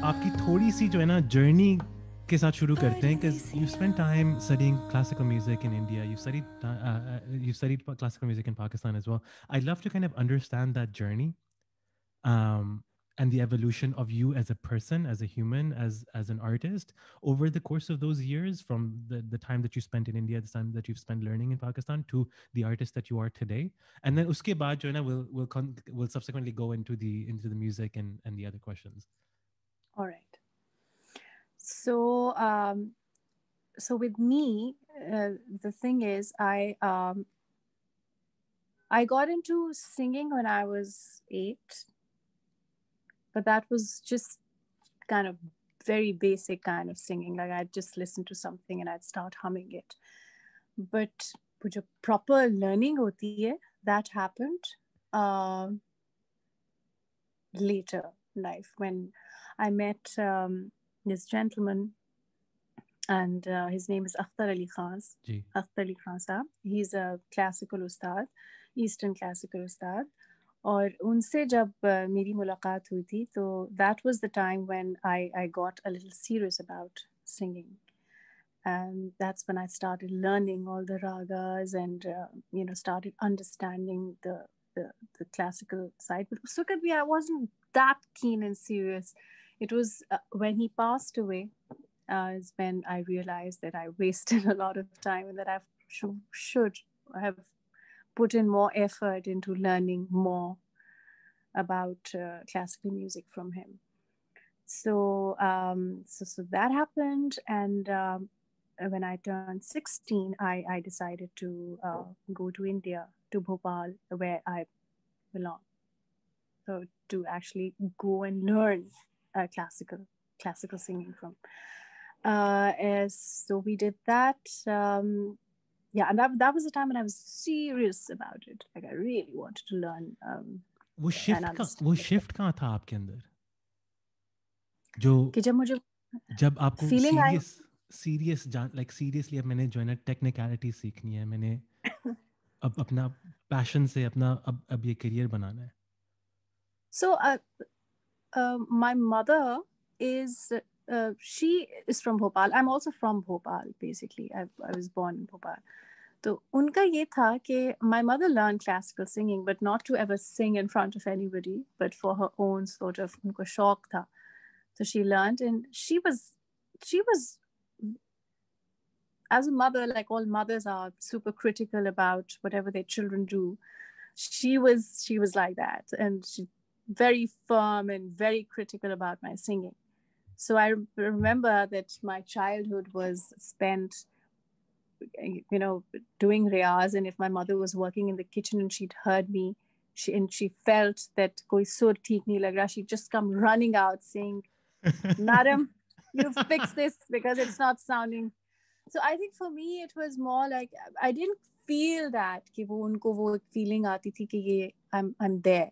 आपकी थोड़ी सी जो है ना जर्नी के साथ शुरू करते हैं because you spent time studying classical music in India. You studied classical music in Pakistan as well. I'd love to kind of understand that journey, um, and the evolution of you as a person, as a human, as an artist over the course of those years, from the time that you spent in India, the time that you've spent learning in Pakistan, to the artist that you are today. And then uske baad jo hai na, we'll subsequently go into the music and the other questions. All right. So, so with me, the thing is, I got into singing when I was 8, but that was just kind of very basic kind of singing. Like I'd just listen to something and I'd start humming it. But जो proper learning होती है, that happened later in life when I met this gentleman, and his name is Akhtar Ali Khan. Akhtar Ali Khan साहब. He's a classical ustad, Eastern classical ustad. और उनसे जब मेरी मुलाकात हुई थी, तो that was the time when I got a little serious about singing. And that's when I started learning all the ragas and started understanding the classical side. But Sukadvi, I wasn't that keen and serious. It was when he passed away is when I realized that I wasted a lot of time and that I should have put in more effort into learning more about classical music from him. So that happened, and when I turned 16, I decided to go to India, to Bhopal, where I belong. So to actually go and learn classical singing from. So we did that. Yeah, and that was the time when I was serious about it. Like I really wanted to learn. वो shift कहाँ था आपके अंदर, जो कि जब आपको feeling serious like seriously अब मैंने जो है ना टेक्निकलिटी सीखनी है, मैंने अब अपना पैशन से अपना अब ये करियर बनाना है. So my mother is she is from Bhopal. I'm also from Bhopal. Basically, I was born in Bhopal. तो उनका ये था कि my mother learned classical singing, but not to ever sing in front of anybody, but for her own sort of उनको शौक था. So she learned, and she was as a mother, like all mothers are, super critical about whatever their children do. She was like that, and she very firm and very critical about my singing. So I remember that my childhood was spent, doing riyaz, and if my mother was working in the kitchen and she'd heard me, she felt that koi sur theek nahi lag raha, she'd just come running out saying, "Madam, you fix this because it's not sounding." So I think for me it was more like I didn't feel that कि उनको वो feeling आती थी कि ये I'm there.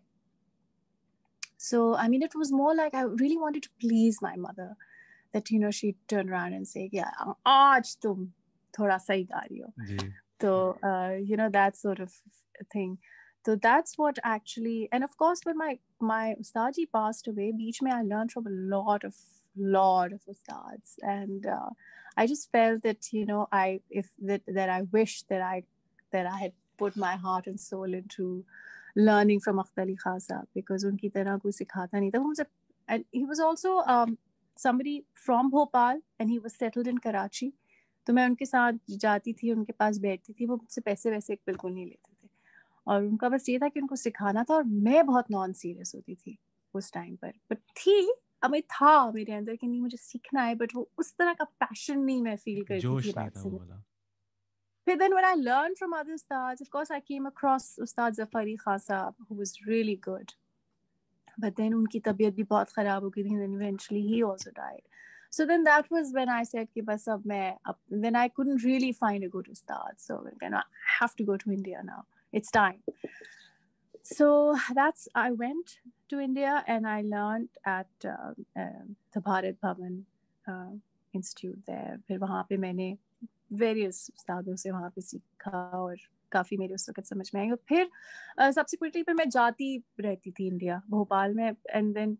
So I mean it was more like I really wanted to please my mother, that she'd turn around and say, "Yeah, आज तुम थोड़ा सही गा रही हो." So that sort of thing. So that's what actually, and of course when my ustadi passed away, beach mein I learned from a lot of ustads, and I just felt that I wish that I had put my heart and soul into learning from Akhtar Ali Khan Sahab, because unki tarah koi sikhata nahi tha. And he was also somebody from Bhopal, and he was settled in Karachi. तो मैं उनके साथ जाती थी, उनके पास बैठती थी, वो मुझसे पैसे वैसे बिल्कुल नहीं लेते थे, और उनका बस ये था कि उनको सिखाना था, और मैं बहुत नॉन सीरियस होती थी उस टाइम पर. बट हमें था मेरे अंदर कि नहीं मुझे सीखना है, बट वो उस तरह का पैशन नहीं मैं फील करती थी बात से. फिर then when I learned from other ustads, of course I came across Ustad Zafar Ali Khan Sahab, who was really good. But then unki tabiyat bhi bahut kharab ho gayi thi, and then eventually he also died. So then that was when I said कि बस अब मैं then I couldn't really find a good ustad, so then I have to go to India now. It's time. So I went to India and I learned at the Bharat Bhavan Institute there. फिर वहाँ पे मैंने various उस्तादों से वहाँ पे सीखा, और काफ़ी मेरे उस वक्त समझ में आएंगे. फिर subsequently फिर मैं जाती रहती थी इंडिया, भोपाल में, and then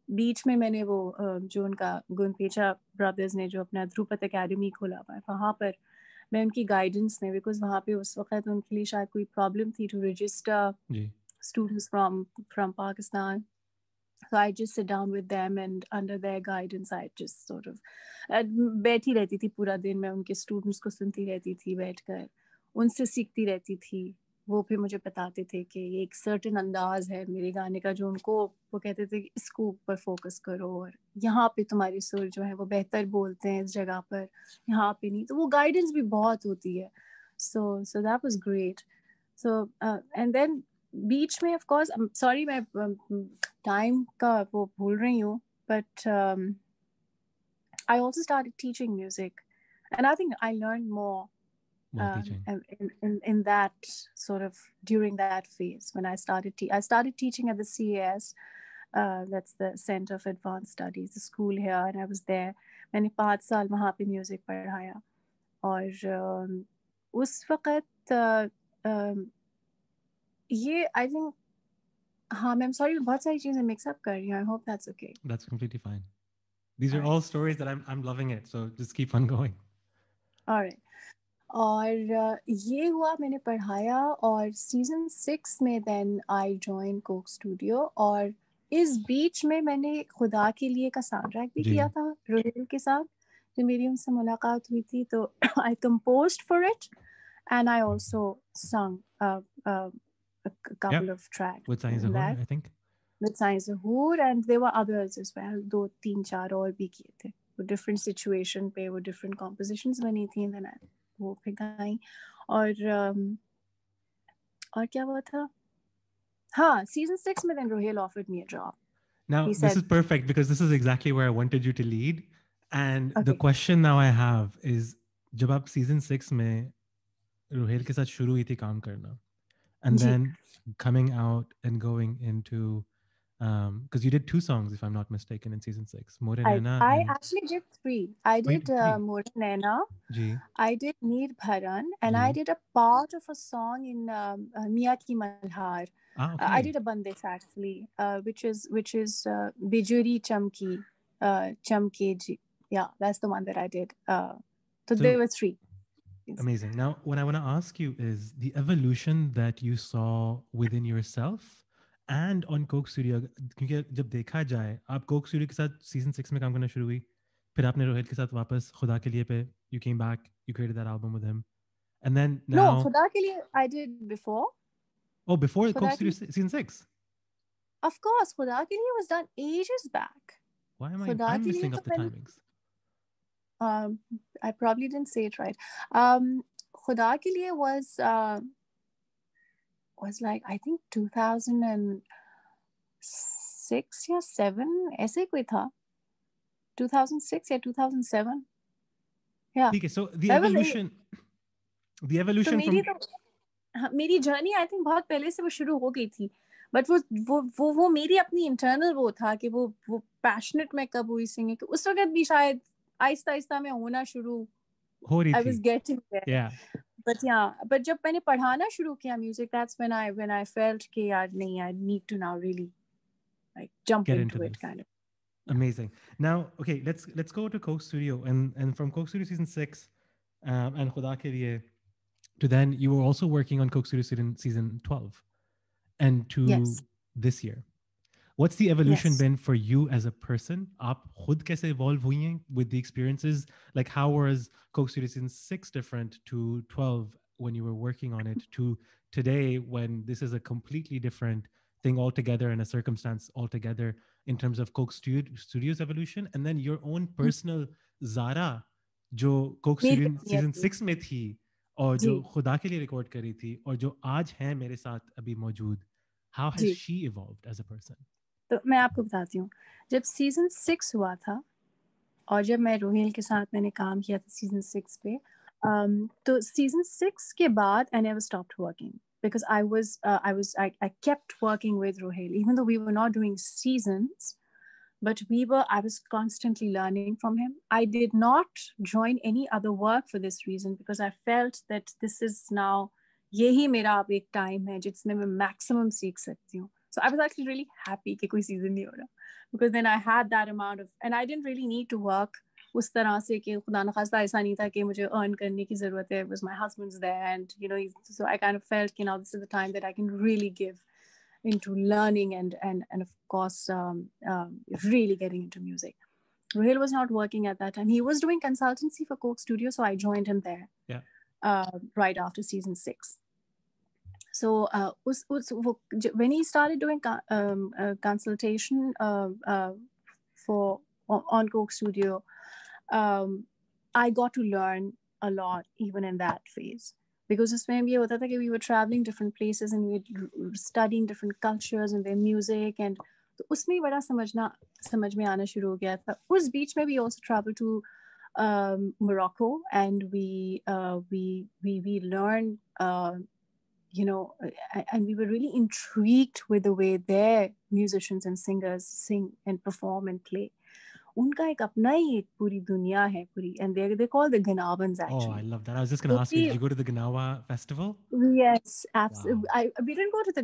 बीच में मैंने वो जो उनका गुनपेचा ब्रदर्स ने जो अपना ध्रुपद एकेडमी खोला हुआ है, वहाँ पर मैं उनकी गाइडेंस में, बिकॉज वहाँ पे उस वक्त उनके लिए शायद कोई प्रॉब्लम थी टू रजिस्टर जी students from Pakistan. So I just sit down with them and under their guidance I just sort of बैठी रहती थी पूरा दिन, मैं उनके students को सुनती रहती थी बैठकर, उनसे सीखती रहती थी. वो फिर मुझे बताते थे कि ये एक सर्टेन अंदाज है मेरे गाने का जो उनको, वो कहते थे कि इसको ऊपर फोकस करो और यहाँ पे तुम्हारी सुर जो है वो बेहतर बोलते हैं इस जगह पर, यहाँ पे नहीं. तो वो गाइडेंस भी बहुत होती है. So that was great. So and then बीच में ऑफ कोर्स सॉरी मैं टाइम का वो भूल रही हूँ, but I also started teaching music and I think I learned more teaching. in that sort of during that phase when I started teaching at the CAS, that's the Center of Advanced Studies, the school here, and I was there. मैंने 5 साल वहाँ पे music पढ़ाया और उस वक्त ये I think, हाँ मैम सॉरी बहुत सारी चीजें मिक्स अप कर रही हूँ. I hope that's okay. That's completely fine. These are all stories that I'm loving it. So just keep on going. Alright. और ये हुआ मैंने पढ़ाया और सीजन 6 में then I join Coke studio और इस बीच में मैंने खुदा के लिए का साउंड ट्रैक भी किया था रोहेल के साथ. जब मेरी उनसे मुलाकात हुई थी तो I composed for it and I also sung a couple of tracks with Saeed Zahoor, I think. With Saeed Zahoor, and there were others as well. 2-3-4 और भी किए थे. वो different situation पे वो different compositions बनी थी. Then वो फिर गाई और क्या हुआ था? हाँ, season 6 में then Rohel offered me a job. Now this is perfect because this is exactly where I wanted you to lead. And the question now I have is, जब आप season 6 में Rohel के साथ शुरू हुई थी काम करना, and then coming out and going into because you did 2 songs if I'm not mistaken in season 6, More Naina. I actually did 3. I did More Naina. I did Neer Bharan and I did a part of a song in Miya Ki Malhar. I did a bandis actually, which is Bijuri Chamki Chamke ji. Yeah, that's the one that I did. So there were 3. Amazing. Now, what I want to ask you is the evolution that you saw within yourself and on Coke Studio. क्योंकि जब देखा जाए, आप Coke Studio के साथ season 6 में काम करना शुरू हुई, फिर आपने रोहित के साथ वापस खुदा के लिए पे you came back, you created that album with him, and then now. No, खुदा के लिए I did before. Oh, before Coke Studio season 6. Of course, खुदा के लिए was done ages back. Why am I'm missing up the timings? I probably didn't say it right. खुदा के लिए was like I think 2006 या 7 ऐसे कोई था. 2006 या 2007. Yeah. Okay, so the evolution from मेरी जर्नी आई थिंक बहुत पहले से वो शुरू हो गई थी, बट वो मेरी अपनी इंटरनल वो था कि वो पैशनेट मैं कब हुई सिंगिंग. तो उस वक्त भी शायद आहिस्ता आहिस्ता मैं होना शुरू हो रही थी. I was getting there. But जब मैंने पढ़ाना शुरू किया music, that's when I felt कि यार नहीं, I need to now really like jump into it kind of. Amazing. Now, okay, let's go to Coke Studio and from Coke Studio season 6 and Khuda Ke Liye to then you were also working on Coke Studio season 12 and to this year. What's the evolution been for you as a person? आप खुद कैसे evolve हुई हैं with the experiences? Like how was Coke Studio season 6 different to 12 when you were working on it to today when this is a completely different thing altogether and a circumstance altogether in terms of Coke Studio's evolution and then your own personal Zara जो Coke Studio season 6 में थी और जो खुदा के लिए record करी थी और जो आज है मेरे साथ अभी मौजूद, how has she evolved as a person? तो मैं आपको बताती हूँ, जब सीजन 6 हुआ था और जब मैं रोहेल के साथ मैंने काम किया था सीजन 6 पे, तो सीजन 6 के बाद I never stopped working because I kept working with Rohel even though we were not doing seasons, but I was constantly learning from him. I did not join any other work for this reason because I felt that this is now यही मेरा अब एक time है जिसमें मैं maximum सीख सकती हूँ. So I was actually really happy कि कोई season नहीं हो रहा, because then I had that amount of, and I didn't really need to work उस तरह से कि खुदा न खास्ता ऐसा नहीं था कि मुझे earn करने की ज़रूरत है. It was my husband's there, and you know, so I kind of felt कि now this is the time that I can really give into learning and of course really getting into music. Ruhail was not working at that time. He was doing consultancy for Coke Studio, so I joined him there. Yeah. Right after season 6. So when he started doing consultation for on Coke Studio, I got to learn a lot even in that phase. Because उसमें ये होता था कि we were traveling different places and we were studying different cultures and their music, and तो उसमें बड़ा समझ में आना शुरू हो गया था. उस बीच में we also traveled to Morocco, and we learned you know, and we were really intrigued with the way their musicians and singers sing and perform and play. उनका एक अपना ही एक पूरी दुनिया है पूरी, and they call the Ganawans actually. Oh, I love that. I was just going to ask you, did you go to the Ganawa festival? Yes, absolutely. Wow. We didn't go to the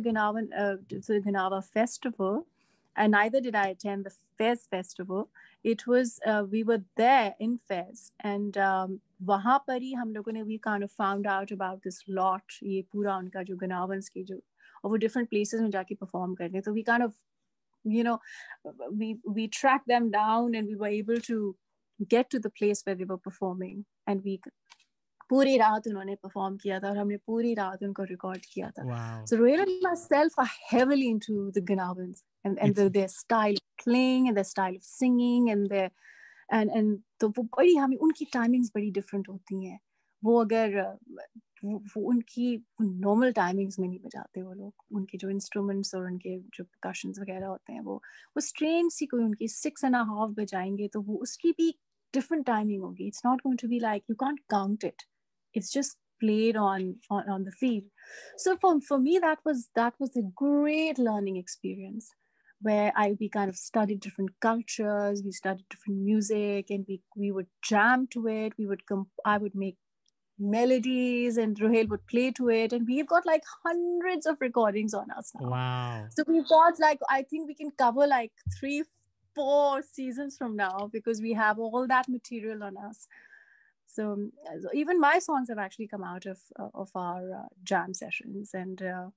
Ganawa festival, and neither did I attend the Fez festival. It was we were there in Fez, and वहाँ पर ही हम लोगों ने we kind of found out about this lot. ये पूरा उनका जो Ganawans की जो, और वो different places में जाके perform करते हैं. So we kind of, you know, we tracked them down, and we were able to get to the place where they were performing, and we पूरी रात उन्होंने perform किया था और हमने पूरी रात उनको record किया था. Wow. So Ruhail and myself are heavily into the Ganawans and their style of playing and their style of singing and their and तो वो बड़ी हमें उनकी timings बड़ी different होती हैं. वो अगर वो उनकी normal timings में नहीं बजाते वो लोग, उनके जो instruments और उनके जो percussions वगैरह होते हैं वो strange सी कोई उनकी 6.5 बजाएंगे तो वो उसकी भी different timing होगी. It's not going to be like, you can't count it. It's just played on the field. So for me, that was a great learning experience, where we kind of studied different cultures, we studied different music, and we would jam to it. I would make melodies, and Ruhail would play to it, and we've got like hundreds of recordings on us now. Wow. So we've got like, I think we can cover like 3-4 seasons from now, because we have all that material on us. So even my songs have actually come out of our jam sessions, and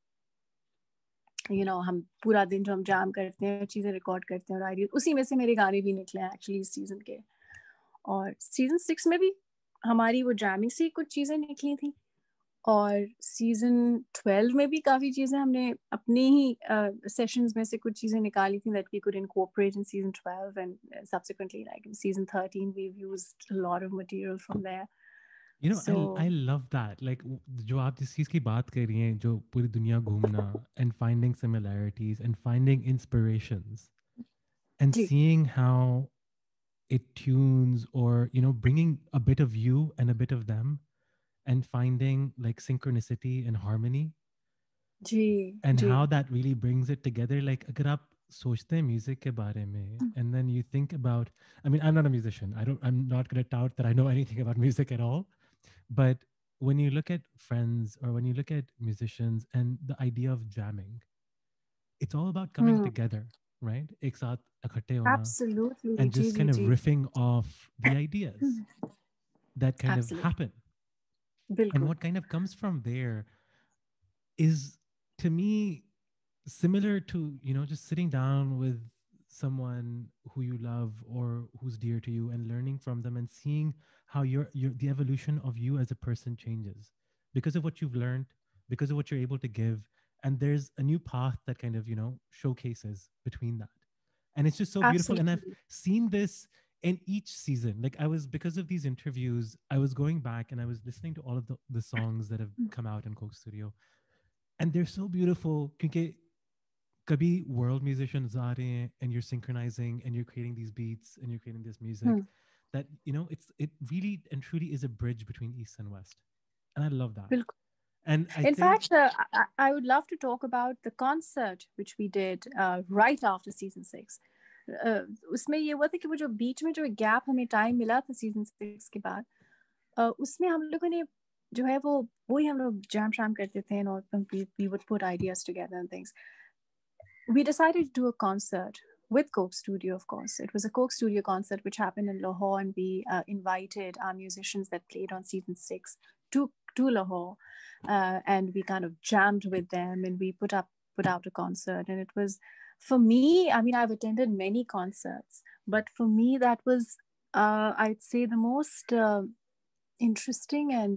you know, हम पूरा दिन जो हम jam करते हैं, चीजें record करते हैं और ideas, उसी में से मेरे गाने भी निकले हैं actually इस season के. और season 6 में भी हमारी वो jamming से कुछ चीजें निकली थी, और season 12 में भी काफी चीजें हमने अपने ही sessions में से कुछ चीजें निकाली थी that we could incorporate in season 12, and subsequently like in season 13 we've used a lot of material from there. You know, I love that. Like, जो आप जिस चीज़ की बात कर रही हैं, जो पूरी दुनिया घूमना and finding similarities and finding inspirations and seeing how it tunes, or, you know, bringing a bit of you and a bit of them and finding like synchronicity and harmony. And how that really brings it together. Like, agar aap sochte hain music ke bare mein, and then you think about, I mean, I'm not a musician. I'm not going to tout that I know anything about music at all. But when you look at friends, or when you look at musicians and the idea of jamming, it's all about coming together, right? Ek saath ikhatte hona. Absolutely. And just kind of riffing off the ideas that kind of happen. Bilkul. And what kind of comes from there is, to me, similar to, you know, just sitting down with someone who you love or who's dear to you and learning from them and seeing how the evolution of you as a person changes because of what you've learned, because of what you're able to give. And there's a new path that kind of, you know, showcases between that. And it's just so beautiful. And I've seen this in each season. Like, because of these interviews, I was going back and I was listening to all of the songs that have come out in Coke Studio. And they're so beautiful. Because kabhi world musicians are and you're synchronizing and you're creating these beats and you're creating this music that, you know, it really and truly is a bridge between East and West. And I love that. And in fact, I would love to talk about the concert which we did right after season 6. उसमें ये हुआ था कि वो जो बीच में जो gap हमें टाइम मिला था season 6 के बाद, उसमें हम लोगों ने जो है वही हम लोग jam करते थे, and we would put ideas together and things. we decided to do a concert with Coke Studio, of course. It was a Coke Studio concert which happened in Lahore, and we invited our musicians that played on season 6 to Lahore, and we kind of jammed with them, and we put out a concert. And it was, for me, I mean, I've attended many concerts, but for me, that was, I'd say, the most interesting and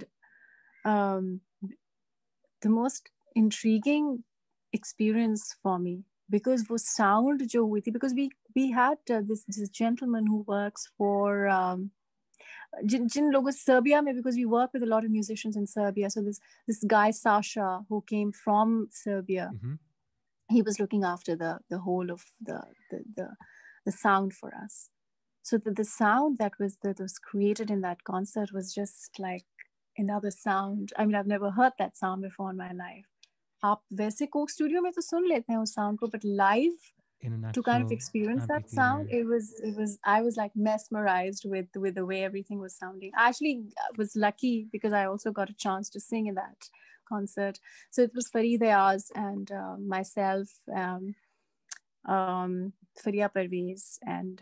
the most intriguing experience for me, because वो sound जो हुई थी, because we had this gentleman who works for जिन लोगों Serbia में, because we work with a lot of musicians in Serbia. So this guy Sasha, who came from Serbia, he was looking after the whole of the sound for us. So the sound that was created in that concert was just like another sound. I mean, I've never heard that sound before in my life. आप वैसे Coke studio में तो सुन लेते हैं उस sound को, but live, to kind of experience that sound, it was I was like mesmerized with the way everything was sounding. I actually was lucky because I also got a chance to sing in that concert. So it was Farid Ayaz and myself, Faria Parvez, and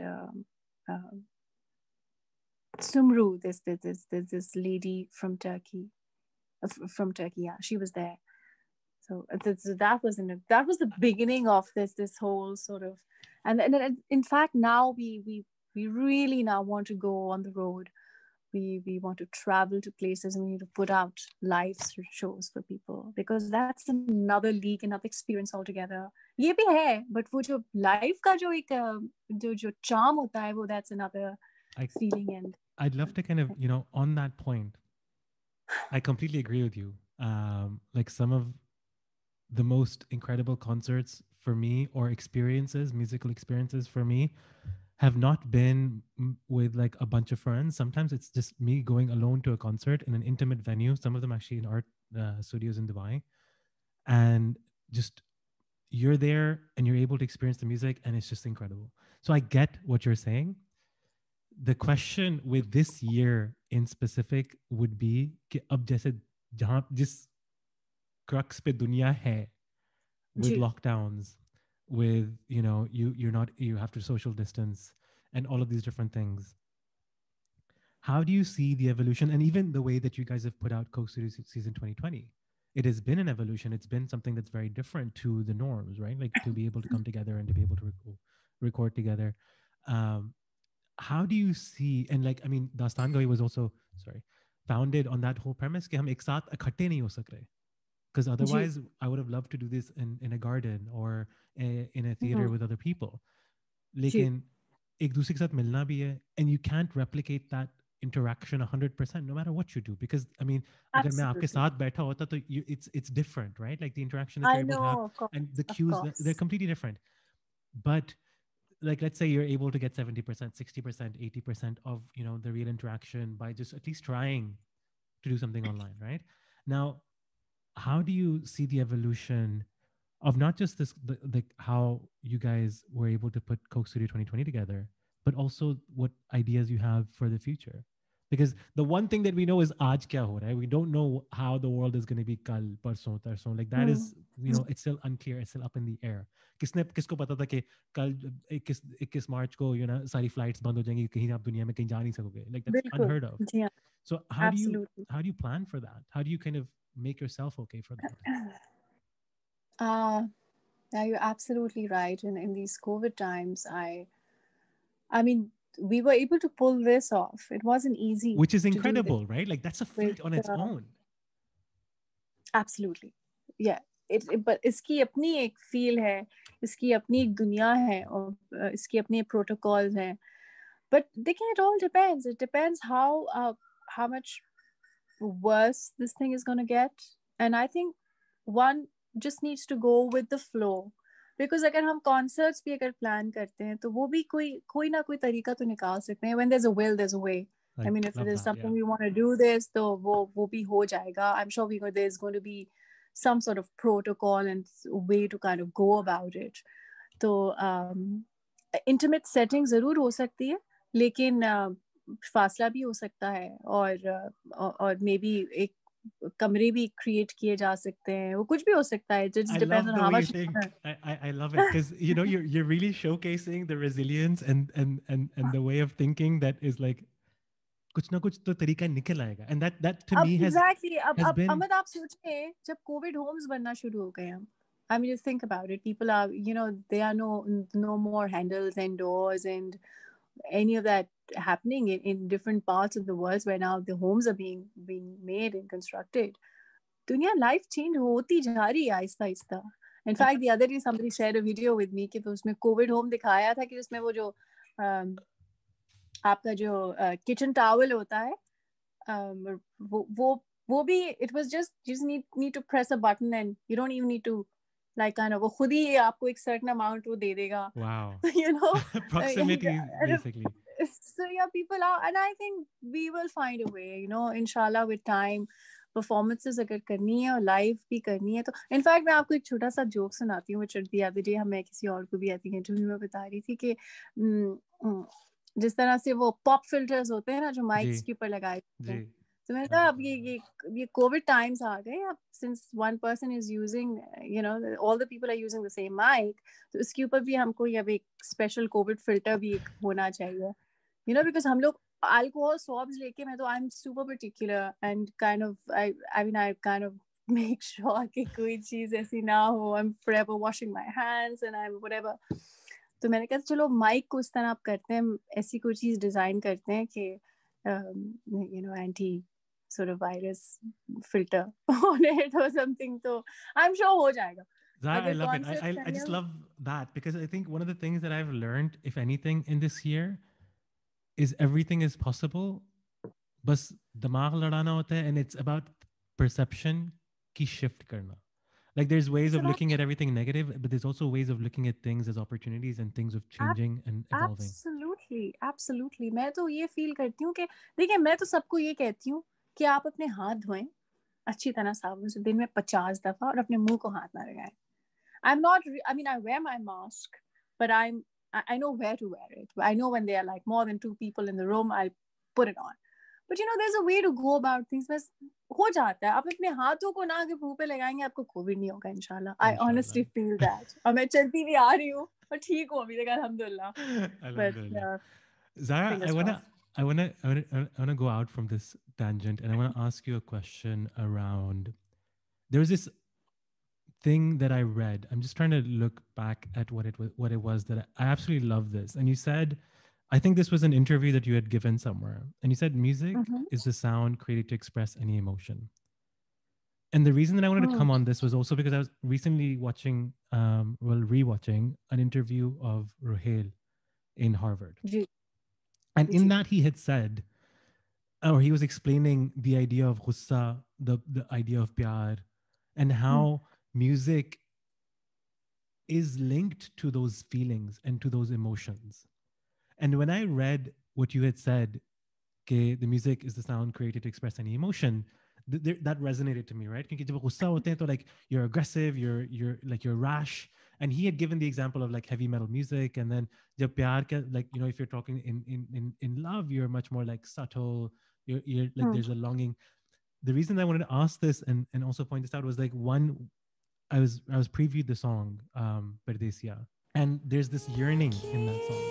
Sumru, this lady from Turkey, yeah, she was there. So that was the beginning of this whole sort of, and in fact now we really now want to go on the road. We want to travel to places, and we need to put out live shows for people, because that's another league, another experience altogether. ये भी है, but वो जो live का जो एक जो charm होता है, वो that's another feeling. And I'd love to kind of, on that point, I completely agree with you. Like some of the most incredible concerts for me, or musical experiences for me, have not been with like a bunch of friends. Sometimes it's just me going alone to a concert in an intimate venue, some of them actually in art studios in Dubai, and just you're there and you're able to experience the music, and it's just incredible. So I get what you're saying. The question with this year in specific would be कि अब जैसे जहाँ जिस crux पे दुनिया है, with lockdowns, with you have to social distance and all of these different things. How do you see the evolution, and even the way that you guys have put out Coke Studio season 2020? It has been an evolution. It's been something that's very different to the norms, right? Like to be able to come together and to be able to record together. How do you see, and like, I mean, Dastan Gawi was also, founded on that whole premise कि हम एक साथ इकट्ठे नहीं हो सक रहे. Because otherwise, I would have loved to do this in a garden or in a theater with other people. लेकिन एक दूसरे के साथ मिलना भी है, and you can't replicate that interaction 100% no matter what you do. Because I mean, अगर मैं आपके साथ बैठा होता तो it's different, right? Like the interaction that you're able to have, and the cues, they're completely different. But like, let's say you're able to get 70%, 60%, 80% of the real interaction by just at least trying to do something online, right? Now, how do you see the evolution of not just this, how you guys were able to put Coke Studio 2020 together, but also what ideas you have for the future? Because the one thing that we know is aaj kya ho raha hai. We don't know how the world is going to be kal, parson, tarson. Like that is, it's still unclear. It's still up in the air. किसको पता था कि कल 21 मार्च को सारी flights बंद हो जाएंगी, कहीं आप दुनिया में कहीं जा नहीं सकोगे. Like that's unheard of. Yeah. So how do you plan for that? How do you kind of make yourself okay for that? Yeah, you're absolutely right. In these COVID times, I mean, we were able to pull this off. It wasn't easy. Which is incredible, right? Like that's a feat on its own. Absolutely. Yeah. But इसकी अपनी एक feel है, इसकी अपनी एक दुनिया है, और इसके अपने protocols हैं. But it all depends. It depends how much worse this thing is going to get. And I think one just needs to go with the flow. Because अगर हम concerts भी अगर plan करते हैं, तो वो भी कोई ना कोई तरीका तो निकाल सकते हैं. When there's a will, there's a way. I mean, if there's something we want to do this, तो वो भी हो जाएगा. I'm sure there's going to be some sort of protocol and way to kind of go about it. तो intimate setting ज़रूर हो सकती है, लेकिन फासला भी हो सकता है, और maybe एक कमरे भी create किए जा सकते हैं, वो कुछ भी हो सकता है, it just I depends love on the how way you much think. I love it because you know you're really showcasing the resilience and the way of thinking that is like कुछ ना कुछ तो तरीका निकल आएगा, and that to अब me exactly has अब been Amit आप सोचिए जब कोविड होम्स बनना शुरू हो गए हम, I mean, just think about it. People are, you know, there are no more handles and doors and any of that happening in different parts of the world where now the homes are being made and constructed. दुनिया life change होती जा रही है Aahista Aahista. In fact, the other day somebody shared a video with me कि उसमें Covid home दिखाया था कि उसमें वो जो आपका जो किचन टॉवल होता है, वो भी it was just you just need to press a button and you don't even need to like kind of वो खुद ही आपको एक certain amount वो दे देगा. wow. You know, Proximity and basically. so yeah, people are, and I think we will find a way, you know, inshallah with time. Performances अगर करनी है और लाइव भी करनी है तो इनफैक्ट मैं आपको एक छोटा सा जोक सुनाती हूँ, which the other day मैं किसी और को भी आई थिंक इंटरव्यू में बता रही थी कि जिस तरह से वो पॉप फिल्टर्स होते हैं ना जो माइक्स के ऊपर लगाए होते हैं, तो मैंने कहा अब ये कोविड टाइम्स आ गए, अब since one person is using, you know, all the people are using the same mic, तो इसके ऊपर भी हमको अब एक स्पेशल कोविड फिल्टर भी एक होना चाहिए, यू नो, बिकॉज हम लोग alcohol swabs लेके मैं तो I'm super particular and kind of I mean I kind of make sure कि कोई चीज ऐसी ना हो, I'm forever washing my hands and I'm whatever. तो मैंने कहा चलो माइक को इस तरह आप करते हैं, ऐसी कोई चीज डिजाइन करते हैं कि you know anti sort of virus filter on it or something, तो I'm sure हो जाएगा. Zara, I love it. I just love that because I think one of the things that I've learned, if anything, in this year is everything is possible. बस दिमाग लड़ाना होता है, and it's about perception की shift करना. Like there's ways of looking at everything negative, but there's also ways of looking at things as opportunities and things of changing and evolving. Absolutely. मैं तो ये feel करती हूँ कि देखिए मैं तो सबको ये कहती हूँ कि आप अपने हाथ धोएं अच्छी तरह साबुन से दिन में 50 दफा और अपने मुंह को हाथ ना लगाएं. I mean, I wear my mask, but I know where to wear it. I know when there are like more than 2 people in the room, I'll put it on. But you know, there's a way to go about things. बस हो जाता है. आप अपने हाथों को ना आगे मुंह पे लगाएंगे, आपको कोविड नहीं होगा इंशाल्लाह. I honestly feel that. और मैं चलती भी आ रही हूँ और ठीक हूँ अभी तक अल्हम्दुलिल्लाह. Alhamdulillah. Zara, I wanna go out from this tangent and I wanna ask you a question around. There was this thing that I read. I'm just trying to look back at what it was that I absolutely love this. And you said, I think this was an interview that you had given somewhere, and you said music is the sound created to express any emotion. And the reason that I wanted to come on this was also because I was recently watching, rewatching an interview of Ruhail in Harvard. And in that he had said, or he was explaining the idea of ghussa, the idea of pyar, and how music is linked to those feelings and to those emotions. And when I read what you had said, okay, the music is the sound created to express any emotion, that resonated to me, right? Because जब गुस्सा होते हैं तो like you're aggressive, you're rash. And he had given the example of like heavy metal music, and then जब प्यार का, like, you know, if you're talking in love, you're much more like subtle. You're like there's a longing. The reason I wanted to ask this and also point this out was like, one, I was previewed the song Perdesiya, and there's this yearning in that song.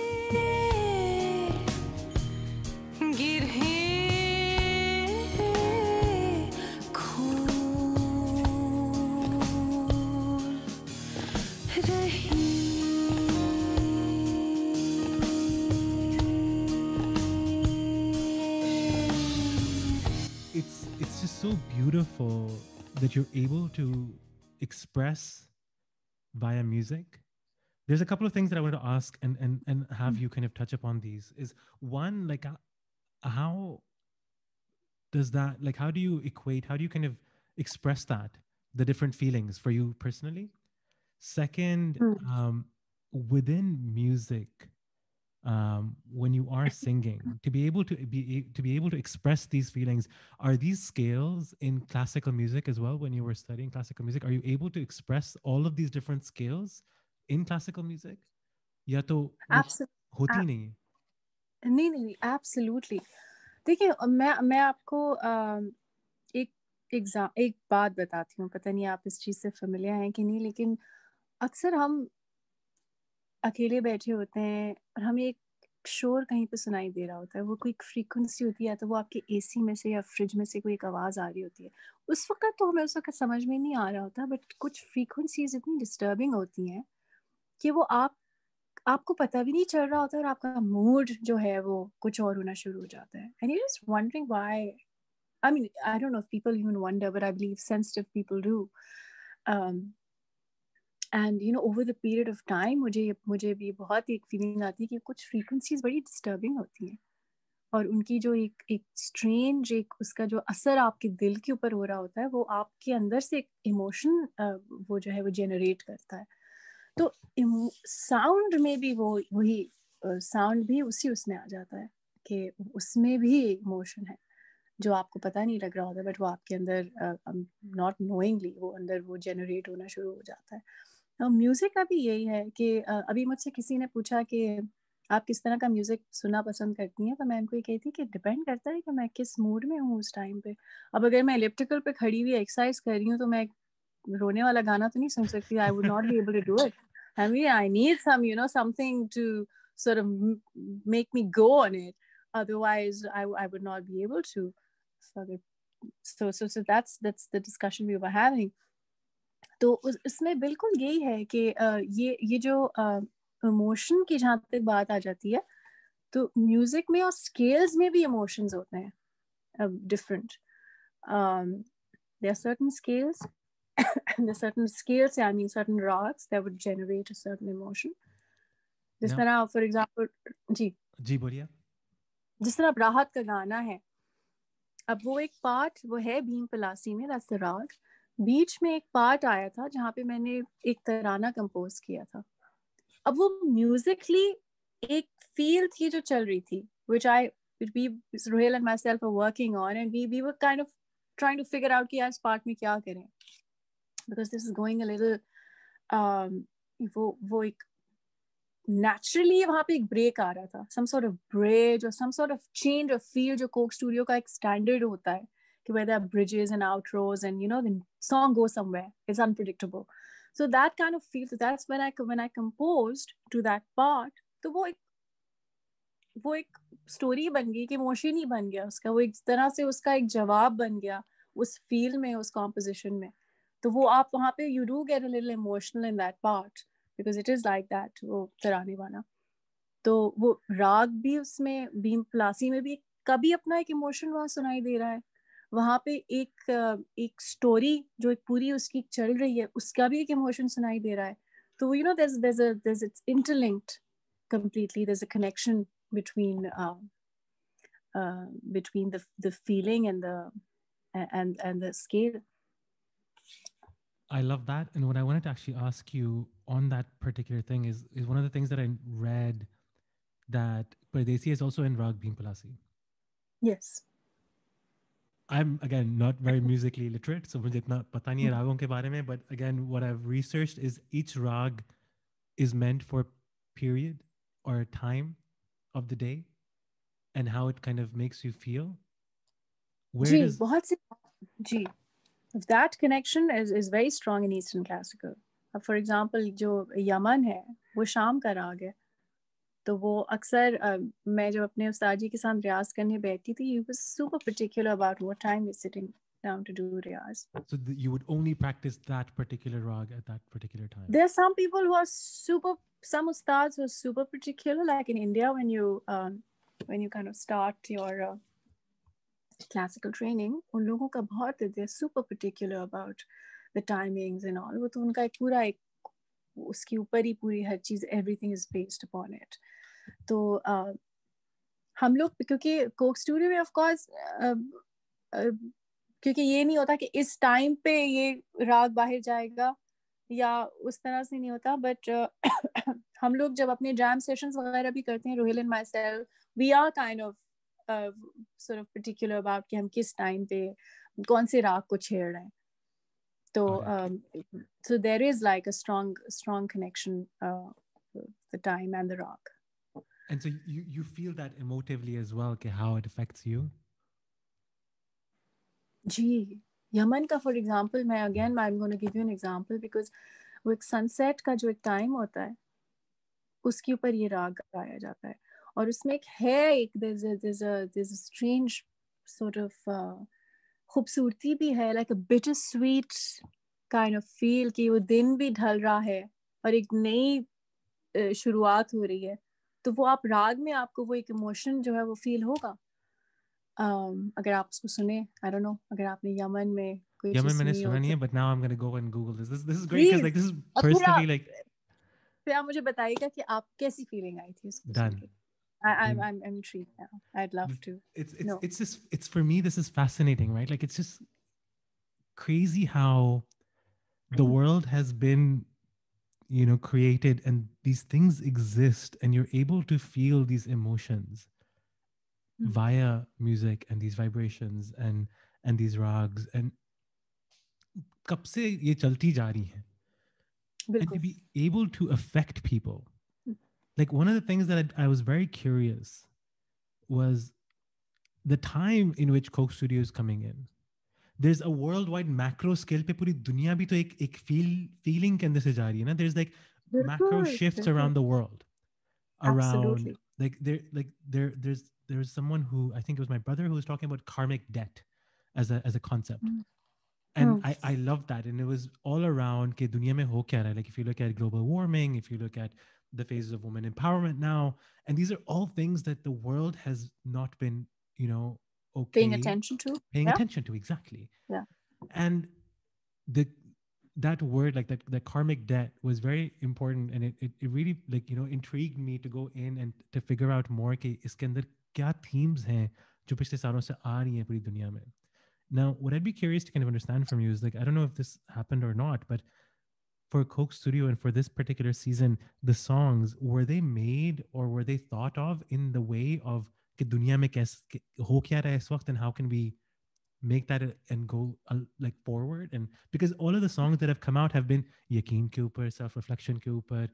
It's just so beautiful that you're able to express via music. There's a couple of things that I wanted to ask and have you kind of touch upon these. Is one, like, how does that, like, how do you kind of express that, the different feelings for you personally? Second, within music, when you are singing, to be able to express these feelings, are these scales in classical music as well? When you were studying classical music, are you able to express all of these different scales in classical music? या तो होती नहीं? नहीं, absolutely. देखिए मैं आपको एक एक बात बताती हूँ, पता नहीं आप इस चीज़ से फेमिलियर हैं कि नहीं, लेकिन अक्सर हम अकेले बैठे होते हैं और हमें एक शोर कहीं पे सुनाई दे रहा होता है, वो कोई फ्रीक्वेंसी होती है, तो वो आपके एसी में से या फ्रिज में से कोई एक आवाज़ आ रही होती है। उस वक़्त तो हमें उस वक़्त समझ में नहीं आ रहा होता, बट कुछ फ्रीक्वेंसीज़ इतनी डिस्टर्बिंग होती हैं कि वो आपको पता भी नहीं चल रहा होता और आपका मूड जो है वो कुछ और होना शुरू हो जाता है। And you just wondering why, I mean, I don't know if people even wonder, but I believe sensitive people do. Um, and over the period of time, मुझे भी बहुत एक फीलिंग आती है कि कुछ फ्रीक्वेंसीज बड़ी डिस्टर्बिंग होती हैं, और उनकी जो एक एक स्ट्रेंज एक उसका जो असर आपके दिल के ऊपर हो रहा होता है, वो आपके अंदर से एक इमोशन वो जो है वो जनरेट करता है। तो साउंड में भी वही साउंड भी उसी उसमें आ जाता है कि उसमें भी इमोशन है जो आपको पता नहीं लग रहा होता, बट वो आपके अंदर नॉट नोइंगली वो अंदर वो जनरेट होना शुरू हो जाता है। म्यूज़िक का भी यही है कि अभी मुझसे किसी ने पूछा कि आप किस तरह का म्यूज़िक सुनना पसंद करती हैं, तो मैं उनको ये कहती कि डिपेंड करता है कि मैं किस मूड में हूँ उस टाइम पे। अब अगर मैं इलिप्टिकल पे खड़ी हुई एक्सरसाइज कर रही हूँ, तो मैं रोने वाला गाना तो नहीं सुन सकती। I would not be able to do it. I mean I need something to sort of make me go on it. Otherwise, I would not be able to. So that's the discussion we were having. तो उसमें बिल्कुल यही है कि ये जो emotion की जहाँ तक बात आ जाती है, तो म्यूजिक में और स्केल्स में भी इमोशंस होते हैं different. There are certain scales, there are certain scales, I mean certain rags that would generate a certain emotion. जिस No. तरह फॉर एग्जाम्पल, जी बोलिए. जिस तरह राहत का गाना है, अब वो एक पार्ट वो है भीम पलासी में, दैट्स द राग. बीच में एक पार्ट आया था जहाँ पे मैंने एक तराना कंपोज किया था. अब वो म्यूजिकली एक फील थी जो चल रही थी, which we Ruhail and myself are working on, and we were kind of trying to figure out कि यार इस पार्ट में क्या करें, because this is going a little वो एक naturally वहाँ पे एक ब्रेक आ रहा था, some sort of bridge or some sort of change of feel जो कोक स्टूडियो का एक स्टैंडर्ड होता है कि where there are bridges and outros and the song goes somewhere, it's unpredictable. So that kind of feel, so that's when I composed to that part. तो वो एक story बन गई कि इमोशन ही बन गया उसका, वो एक तरह से उसका एक जवाब बन गया उस फील में, उस कॉम्पोजिशन में. तो वो आप वहाँ पे you do get a little emotional in that part because it is like that, वो तराने वाला. तो वो राग भी उसमें भीम पलासी में भी कभी अपना एक इमोशन वहाँ सुनाई दे रहा है, वहाँ पे एक स्टोरी जो एक पूरी उसकी चल रही है उसका भी एक इमोशन सुनाई दे रहा है. तो there's it's interlinked completely. There's a connection between between the feeling and the scale. I love that. And what I wanted to actually ask you on that particular thing is one of the things that I read that Pradesi is also in Rag Bhim Palasi. Yes. I'm again not very musically literate, so मुझे इतना पता नहीं है रागों के बारे में, but again what I've researched is each rag is meant for a period or a time of the day and how it kind of makes you feel. Where ji does बहुत से जी that connection is very strong in Eastern classical. For example, जो यमन है वो शाम का राग है, तो वो अक्सर मैं जब अपने उस्ताद जी के साथ रियाज करने बैठती थी, he was super particular about what time we're sitting down to do riyaz. so you would only practice that particular rag at that particular time? There are some people who are some ustads who are super particular, like in India when you kind of start your classical training, उन लोगों का बहुत, they're super particular about the timings and all. वो तो उनका एक पूरा एक उसके ऊपर ही पूरी हर चीज, everything is based upon it. तो हम लोग क्योंकि कोक स्टूडियो में ऑफ कोर्स क्योंकि ये नहीं होता कि इस टाइम पे ये राग बाहर जाएगा या उस तरह से नहीं होता, बट हम लोग जब अपने जैम सेशंस वगैरह भी करते हैं, Rohail and myself, we are kind of sort of particular about कि हम किस टाइम पे कौन से राग को छेड़ रहे हैं. तो so there is like a strong connection, the time and the rag. And so you feel that emotively as well, okay, how it affects you? जी यमन का फॉर एग्जांपल मैं again I am gonna give you an example because वो एक sunset का जो एक time होता है उसके ऊपर ये राग गाया जाता है और उसमें एक है एक there's a strange sort of खूबसूरती भी है like a bittersweet kind of feel कि वो दिन भी ढल रहा है और एक नई शुरुआत हो रही है तो वो आप राग में आपको वो एक इमोशन जो है वो फील होगा अगर आप उसको सुने आई डोंट नो अगर आपने यमन में कोई चीज यमन मैंने सुनी हो सुना नहीं तो है, but now I'm gonna go and Google this. This is great because please like this is और personally like फिर आप मुझे बताइएगा कि आप कैसी फीलिंग आई थी उसको सुन done. के I mean, I'm intrigued now. I'd love to know. it's just it's for me this is fascinating, right? Like it's just crazy how the world has been, you know, created and these things exist and you're able to feel these emotions via music and these vibrations and these rags and कब से ये चलती जा रही हैं and to बिल्कुल be able to affect people. Like one of the things that I was very curious was the time in which Coke Studio is coming in. There's a worldwide macro scale पे पूरी दुनिया भी तो एक feeling के अंदर से जा रही है ना. There's like macro बिल्कुल shifts बिल्कुल around the world. Around absolutely there's someone who I think it was my brother who was talking about karmic debt as a concept. And I love that. And it was all around ke duniya mein ho kya raha hai. Like if you look at global warming, if you look at the phases of women empowerment now, and these are all things that the world has not been, you know, paying okay, attention to paying yeah attention to exactly. yeah And the that word like that karmic debt was very important, and it really like, you know, intrigued me to go in and to figure out more कि इसके अंदर क्या themes हैं जो पिछले सालों से आ रही हैं पूरी दुनिया में. Now, what I'd be curious to kind of understand from you is like, I don't know if this happened or not, but for Coke Studio and for this particular season, the songs, were they made or were they thought of in the way of कि दुनिया में कैसे हो क्या रहा है इस वक्त and how can we make that and go like forward? And because all of the songs that have come out have been Yaqeen ke upar, self-reflection ke upar,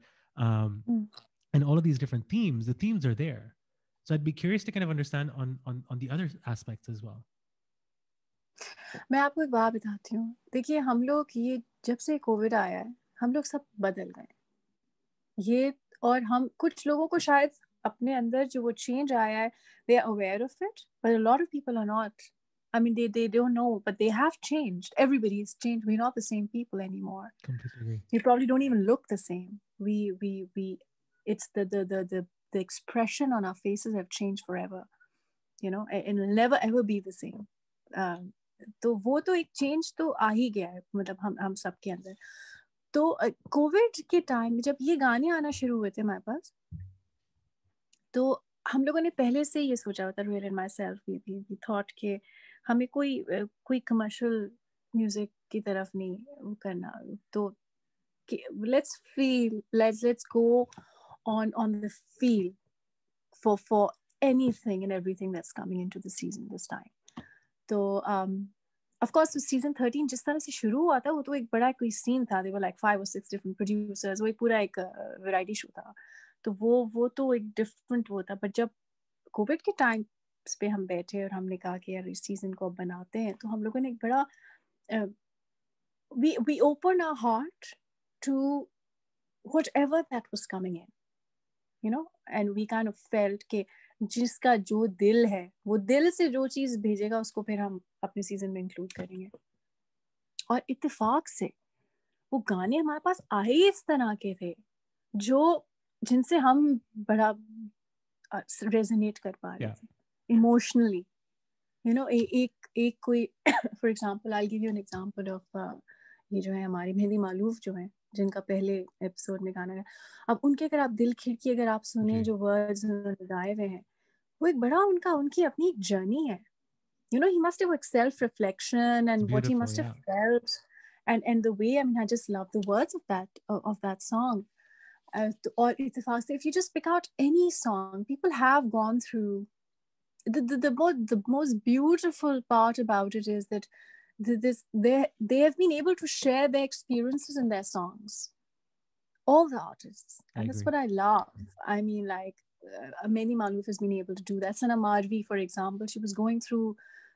and all of these different themes. The themes are there. So I'd be curious to kind of understand on the other aspects as well. मैं आपको एक बात बताती हूँ देखिए हम लोग ये जब से कोविड आया है हम लोग सब बदल गए ये और हम कुछ लोगों को शायद अपने अंदर जो वो चेंज आया है they are aware of it but a lot of people are not I mean they don't know but they have changed everybody has changed we're not the same people anymore Completely agree. we probably don't even look the same we it's the expression on our faces have changed forever you know and will never ever be the same तो वो तो एक change तो आ ही गया है मतलब हम सबके अंदर तो कोविड के टाइम में जब ये गाने आना शुरू हुए थे हमारे पास तो हम लोगों ने पहले से ये सोचा होता Rohail and myself we thought के हमें कोई कमर्शियल म्यूजिक की तरफ नहीं वो करना तो let's feel let's go on the feel for anything and everything that's coming into the season this time तो of course season 13 जिस तरह से शुरू हुआ था वो तो एक बड़ा कोई सीन था they were like 5 or 6 different producers वो एक पूरा एक variety show था तो वो तो एक different वो था but जब कोविड के टाइम पे हम बैठे और हमने कहा कि यार इस सीजन को अब बनाते हैं तो हम लोगों ने एक बड़ा we opened our heart to whatever that was coming in you know and we kind of felt कि जिसका जो दिल है वो दिल से जो चीज भेजेगा उसको फिर हम अपने सीजन में इंक्लूड करेंगे और इत्तेफाक से वो गाने हमारे पास आए ही इस तरह के थे जो जिनसे हम बड़ा रेजोनेट कर पा रहे थे इमोशनली you know एक कोई for example I give you an example of ये जो है हमारी मेहंदी मालूफ जो है जिनका पहले एपिसोड में गाना है अब उनके अगर आप दिल खिड़की अगर आप सुने जो वर्ड्स उन्होंने गाए हुए हैं वो एक बड़ा उनकी अपनी एक जर्नी है you know he must have like self reflection and what he must have felt and the way I mean I just love the words of that song or if you just pick out any song people have gone through the most beautiful part about it is that they have been able to share their experiences in their songs all the artists and that's what I love I mean like Mehndi Malouf has been able to do that Sana Marvi for example she was going through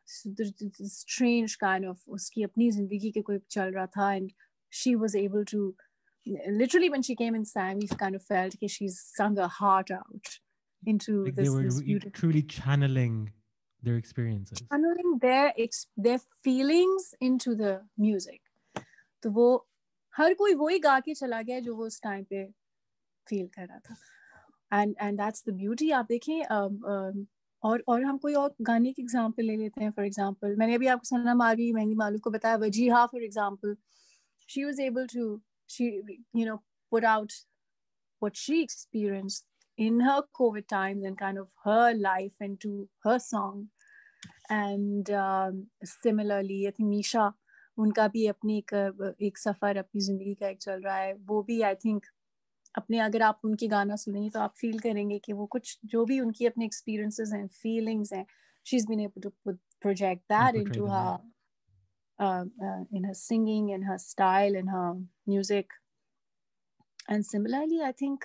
strange kind of uski apni zindagi ke koi chal raha tha, and she was able to literally, when she came and sang, we kind of felt that she's sung her heart out into like this, they were this beautiful, truly channeling their experiences, channeling their feelings into the music. तो वो हर कोई वही गा के चला गया जो वो उस टाइम पे फील कर रहा था, and that's the beauty. आप देखें और हम कोई और गाने की एग्जांपल ले लेते हैं. फॉर एग्जांपल मैंने अभी आपको सनम आरवी मेहंदी मालूम को बताया, Wajiha for example, she was able to, she put out what she experienced in her COVID times and kind of her life into her song. And similarly I think Nisha, उनका भी अपनी एक सफर अपनी जिंदगी का एक चल रहा है. वो भी आई थिंक अपने, अगर आप उनकी गाना सुनेंगे तो आप फील करेंगे कि वो कुछ जो भी उनकी अपने एक्सपीरियंसेस हैं, फीलिंग्स हैं, she's been able to project that into her in her singing, in her style, in her music. And similarly I think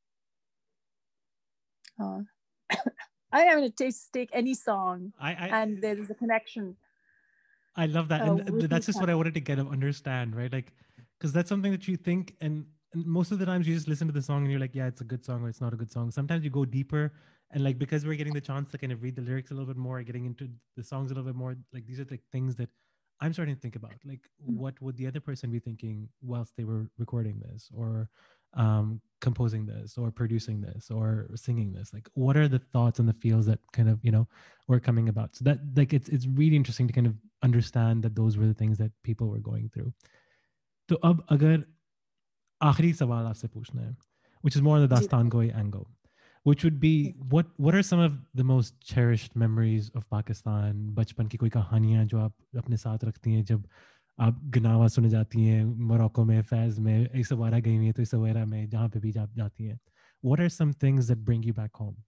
I am going to take any song and there is a connection. I love that. And that's just what I wanted to kind of understand, right? Like, because that's something that you think, and most of the times you just listen to the song and you're like, yeah, it's a good song or it's not a good song. Sometimes you go deeper, and like, because we're getting the chance to kind of read the lyrics a little bit more, getting into the songs a little bit more, like these are like things that I'm starting to think about. Like, what would the other person be thinking whilst they were recording this, or composing this, or producing this, or singing this? Like, what are the thoughts and the feels that kind of, were coming about? So that, like, it's really interesting to kind of understand that those were the things that people were going through. So ab agar aakhri sawal aapse puchna hai, which is more on the Dastan Goi angle, which would be, what are some of the most cherished memories of Pakistan? Bachpan ki koi kahaniyan jo aap apne saath rakhti hain jab aap Gnawa sune jati hain, Morocco mein, Fez mein, Essaouira gayi hain to Essaouira mein, jahan pe bhi jati hain. What are some things that bring you back home?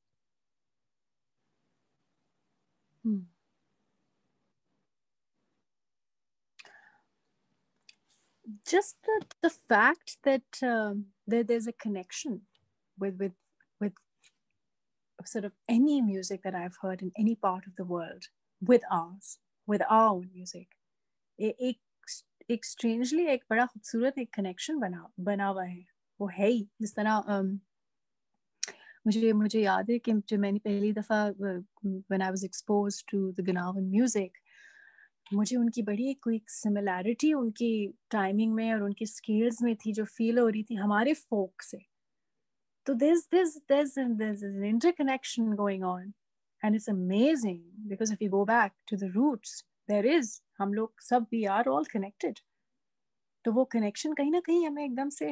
Just the fact that there's a connection with sort of any music that I've heard in any part of the world with ours, with our own music. एक strangely एक बड़ा खूबसूरत एक connection बना हुआ है. वो है ही जिस तरह मुझे याद है कि जब मैंने पहली दफ़ा when I was exposed to the Ganavan music, मुझे उनकी बड़ी कोई सिमिलैरिटी उनकी टाइमिंग में और उनकी स्केल्स में थी जो फील हो रही थी हमारे फोक से. तो there's an interconnection going on, and it's amazing because if you go back to the roots, there is, हम लोग सब we are all connected. तो वो connection कहीं ना कहीं हमें एकदम से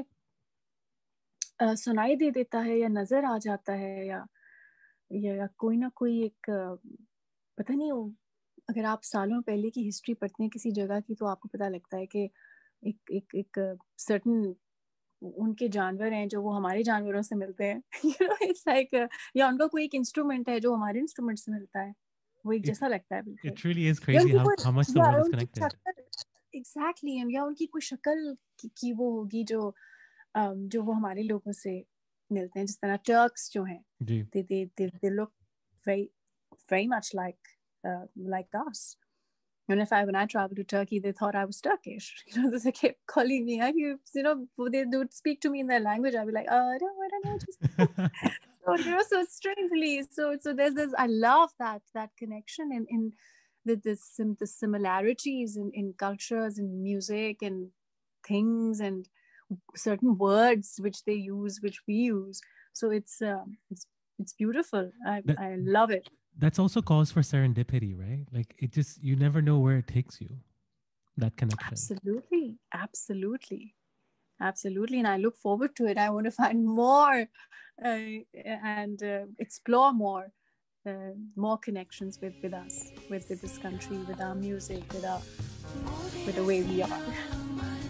सुनाई दे देता है या नजर आ जाता है या कोई ना कोई एक पता नहीं, अगर आप सालों पहले की हिस्ट्री पढ़ते हैं किसी जगह की तो आपको पता लगता है कि एक सर्टन उनके जानवर हैं जो वो हमारे जानवरों से मिलते हैं. It's like या उनका कोई एक इंस्ट्रूमेंट है जो हमारे इंस्ट्रूमेंट से मिलता है, वो एक जैसा लगता है बिल्कुल. It really is crazy how much the world is connected. Exactly. या उनकी कोई शक्ल की वो होगी जो वो हमारे लोगों से मिलते हैं. जिस तरह टर्क्स जो हैं, they look very very much like us. And when I traveled to Turkey, they thought I was Turkish. They kept calling me. They would speak to me in their language. I'd be like, I don't know. Just so strangely. So there's this. I love that connection in the similarities in cultures and music and things and certain words which they use, which we use. So it's beautiful. I love it. That's also calls for serendipity, right? Like it just, you never know where it takes you, that connection. Absolutely. And I look forward to it. I want to find more and explore more connections with us, with this country, with our music, with the way we are.